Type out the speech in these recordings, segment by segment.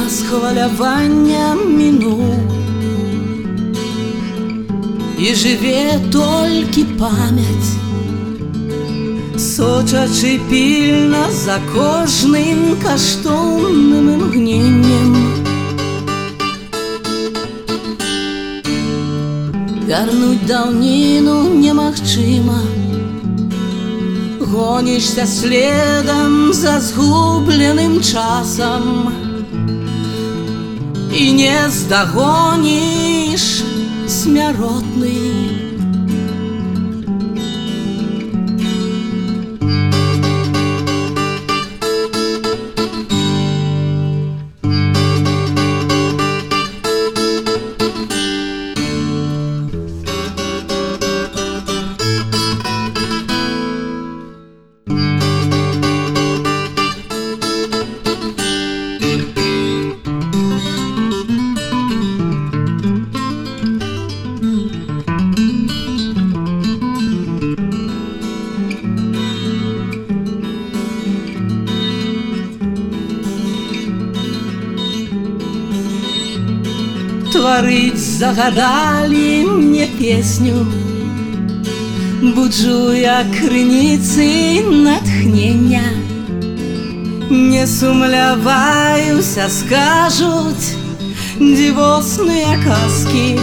час хвалявання мінуў, і жыве толькі памяць, сочачы пільна за кожным каштоўным імгненнем. Вярнуць даўніну немагчыма, гонішся следам за згубленым часам, і не здагоніш смяротны. Тварыць загадалі мне песню, буджу я крыніцы натхнення. Не сумляваюся, скажуць дзівосныя казкі,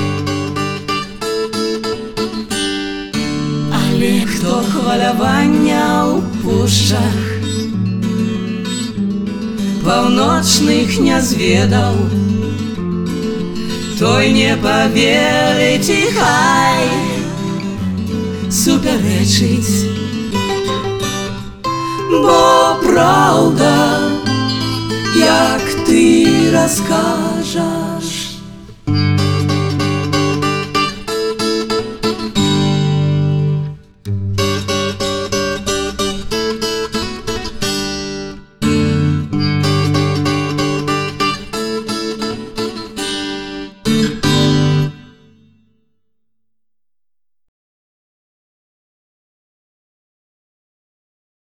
але хто хвалявання ў пушчах паўночных не зведаў, той не поверыць і хай супярэчыць, бо праўда, як ты раскажаш.